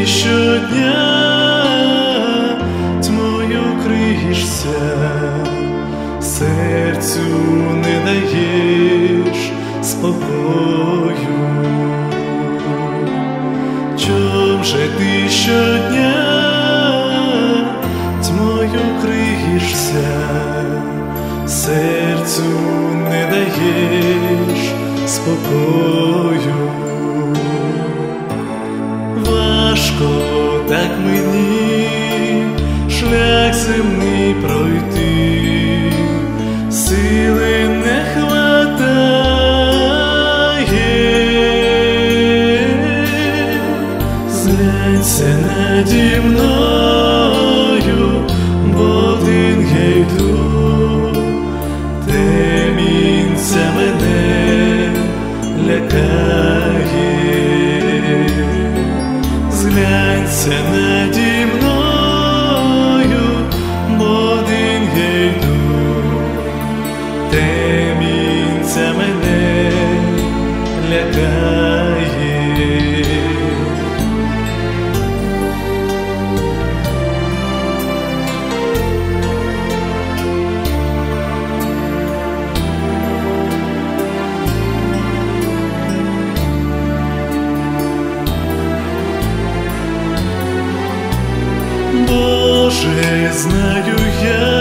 ти щодня тьмою криєшся, серцю не даєш спокою. Чом же ти щодня тьмою криєшся, серцю не даєш спокою? Важко так мені шлях земний пройти, сили не хватає. Зглянься наді мною, бо один я йду, темінця мене лякає. Зглянься наді мною, бо один я йду, темінця мене лякає. Боже, знаю я,